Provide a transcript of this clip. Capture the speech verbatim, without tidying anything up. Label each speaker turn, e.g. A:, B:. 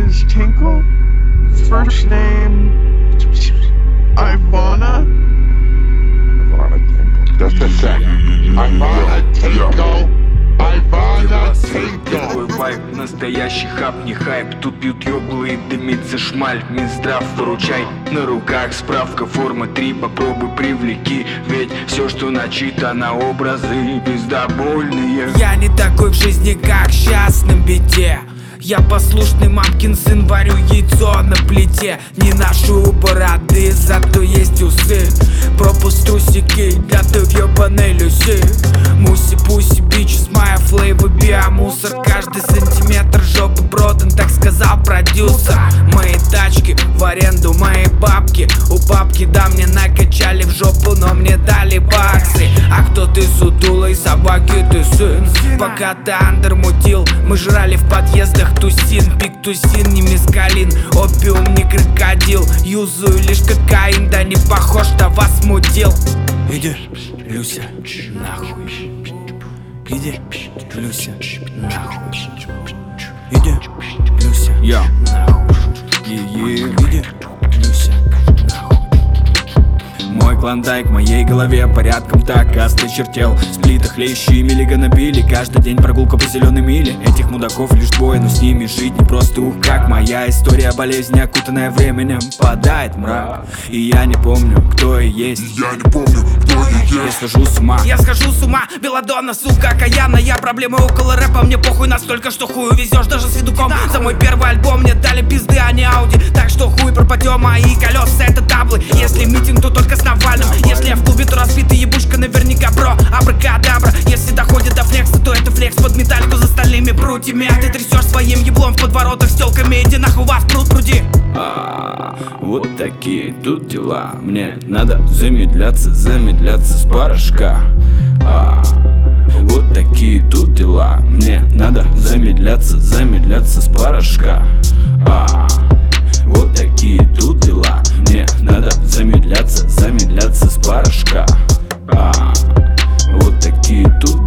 A: is Tinkle. First name Ivana.
B: Ivana Tinkle. Just a second. Ivana Tinkle. Ivana Tinkle.
C: Твой вайб, настоящий хап, не хайп. Тут пьют ёблы и дымится шмаль. Минздрав, выручай, на руках справка, форма три. Попробуй привлеки, ведь все, что начитано, образы пиздобольные.
D: Я не такой в жизни, как сейчас на бите. Я послушный мамкин сын, варю яйцо на плите. Не ношу бороды, зато есть усы. Пропуск трусики для той ёбаной Люси. Муси-пуси, бич, с моя флейва биомусор. Каждый сантиметр жопы продан, так сказал продюсер. Мои тачки в аренду, мои бабки. У бабки, да, мне накачали в жопу, но мне дали баксы. А кто ты, сутулой собаки, ты сын? Пока ты андер мутил, мы жрали в подъездах тусин. Пик тусин, не мескалин, опиум, не крокодил. Юзаю лишь кокаин, да не похож, что вас мутил. Иди, Люся, нахуй. Иди, Люся, нахуй. Иди, Люся,
C: Я.
D: нахуй.
C: Е-е.
D: Иди, Люся, нахуй.
C: Мой клондайк в моей голове порядком так осточертел. Сплиты, хлещи и миллигана били. Каждый день прогулка по зеленой миле. Этих мудаков лишь двое, но с ними жить не просто. Ух, как моя история болезни, окутанная временем, падает мрак. И я не помню, кто я есть.
B: Я не помню, кто я есть.
C: Я схожу с ума.
D: Я схожу с ума, Белладонна, сука, окаянная. Проблемы около рэпа, мне похуй настолько, что хую везешь даже с видуком. За мой первый альбом мне дали пизды, а не Ауди. Так что хуй пропадем, мои колеса это таблы. Если митинг, то только с Навальным. Если я в клубе, то разбитый ебушка наверняка, бро. Абракадабра, если доходит до флекса, то это флекс под металлику за стальными прутьями. А ты трясешь своим еблом в подворотах с тёлками. Иди нахуй, вас пруд пруди.
C: А, вот такие тут дела. Мне надо замедляться, замедляться с порошка. А, вот такие тут дела. Мне надо замедляться, замедляться с порошка. А, вот такие тут дела. Мне надо замедляться, замедляться с порошка. А, вот такие тут